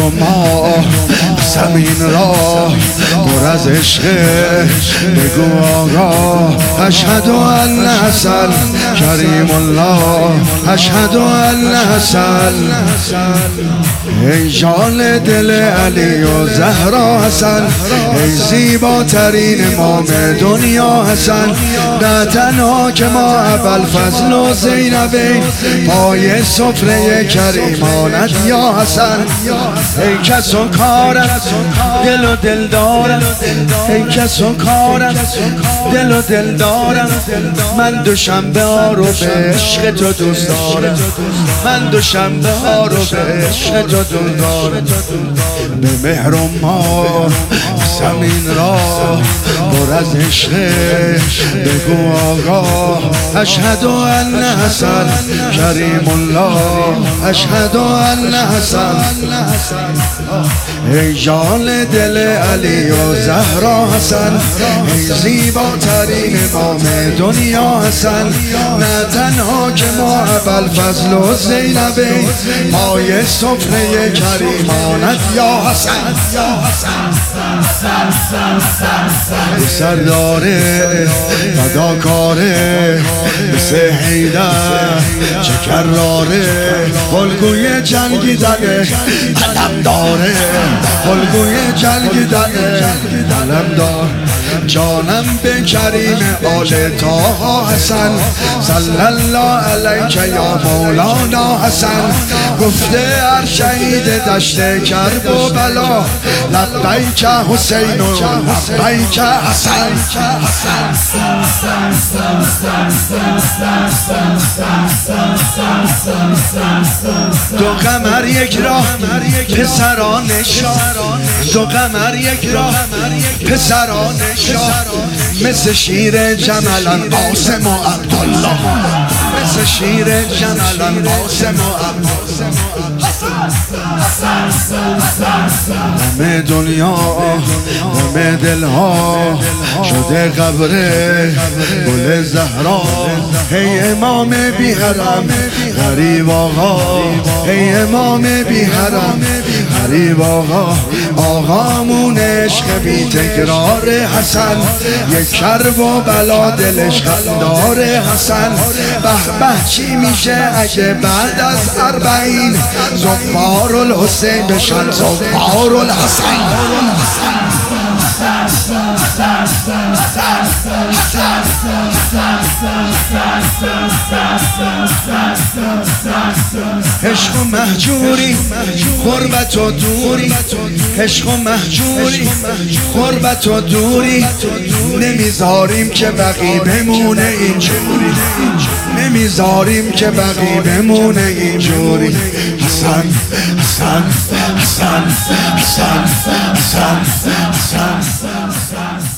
و ما زمین را پر از عشق بگو آقا اشهد ان حسن کریم الله اشهد ان حسن ای جان دل علی و زهرا حسن ای زیباترین امام دنیا حسن نه تنها که ما ابوالفضل و زینبین پای سفره کریمانت یا حسن ای کس و کارت دل و دل دارم ای کس و کارم دل و دل دارم من دوشنبه ها رو به عشق تو دوست دارم من دوشنبه ها رو به عشق تو دوست دارم به مهر و ما زمین را پر از عشق بگو آقا اشهد ان حسن کریم الله اشهد ان حسن ای جان دل علی و زهرا حسن ای زیباترین امام دنیا حسن نه تنها که ما ابوالفضل و زینبین پای سفره کریمانت یا حسن سرداره فداکاره مثل حیدر چه کراره الگوی جنگیدنه علم داره الگوی جنگیدنه علم دار جانم به کریم آل طه حسن صلی الله علیک یا مولانا حسن گفته هر شهید دشت کرب و بلا لبیک حسین و لبیک حسن دو قمر یک راه پسران شاه دو قمر یک راه پسران شاه مثل شیر جملان قاسم و عبدالله مثل شیر جملان قاسم و عبدالله همه دنیا همه دلها شده قبره گل زهرا ای امام بی حرم غریب آقا ای امام بی حرم غریب آقا آقامون عشق بی تکرار حسن یک کرب و بلا دلش خندار حسن به به چی میشه اگه بعد از 40 زفار الحسین بشن زفار الحسن عشق و مهجوری غربت و دوری عشق و مهجوری غربت و دوری نمیذاریم که بقی بمونه اینجوری نمیذاریم که بقی بمونه اینجوری حسن حسن حسن حسن حسن حسن